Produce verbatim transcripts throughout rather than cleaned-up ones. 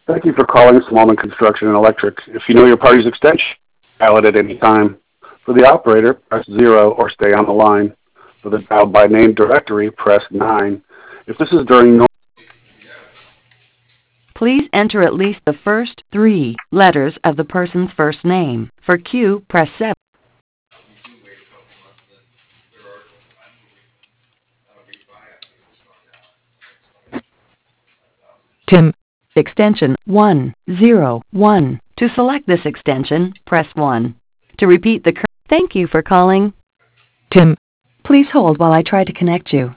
Thank you for calling Smallman Construction and Electric. If you know your party's extension, dial it at any time. For the operator, press zero or stay on the line. For the dial by name directory, press nine. If this is during normal, please enter at least the first three letters of the person's first name. For Q, press seven. Tim. Extension one zero one. To select this extension, press one. To repeat the cur- Thank you for calling Tim. Please hold while I try to connect you.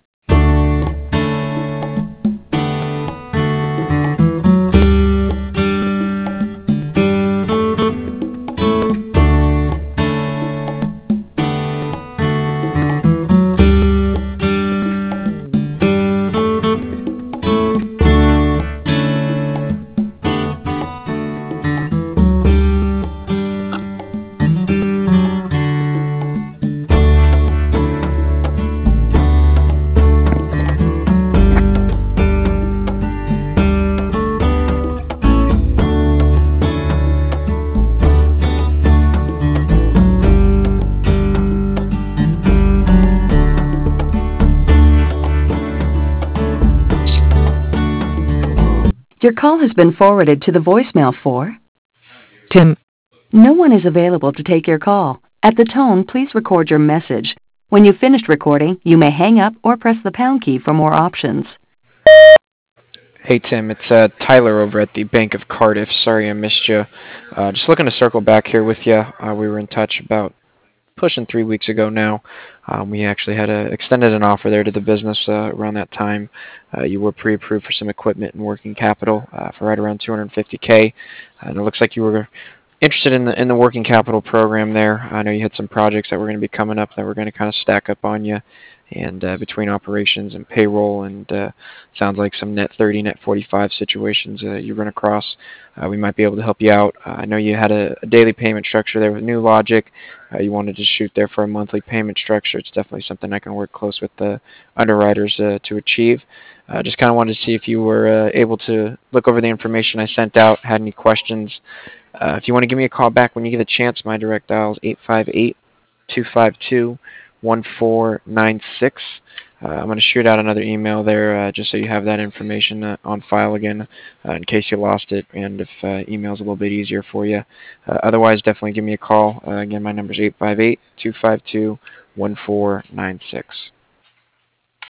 Your call has been forwarded to the voicemail for Tim. No one is available to take your call. At the tone, please record your message. When you've finished recording, you may hang up or press the pound key for more options. Hey Tim, it's uh, Tyler over at the Bank of Cardiff. Sorry I missed you. Uh, just looking to circle back here with you. Uh, we were in touch about pushing three weeks ago now. Um, we actually had a, extended an offer there to the business uh, around that time. Uh, you were pre-approved for some equipment and working capital uh, for right around two hundred fifty K. And it looks like you were interested in the in the working capital program there. I know you had some projects that were going to be coming up that were going to kind of stack up on you, and uh, between operations and payroll, and uh, sounds like some net thirty, net forty-five situations uh, you run across. Uh, we might be able to help you out. Uh, I know you had a, a daily payment structure there with New Logic. Uh, you wanted to shoot there for a monthly payment structure. It's definitely something I can work close with the underwriters uh, to achieve. Uh, just kind of wanted to see if you were uh, able to look over the information I sent out, had any questions. Uh, if you want to give me a call back when you get a chance, my direct dial is eight five eight, two five two, one four nine six. Uh, I'm going to shoot out another email there uh, just so you have that information uh, on file again uh, in case you lost it, and if uh, email's a little bit easier for you. Uh, otherwise, definitely give me a call. Uh, again, my number is eight five eight, two five two, one four nine six.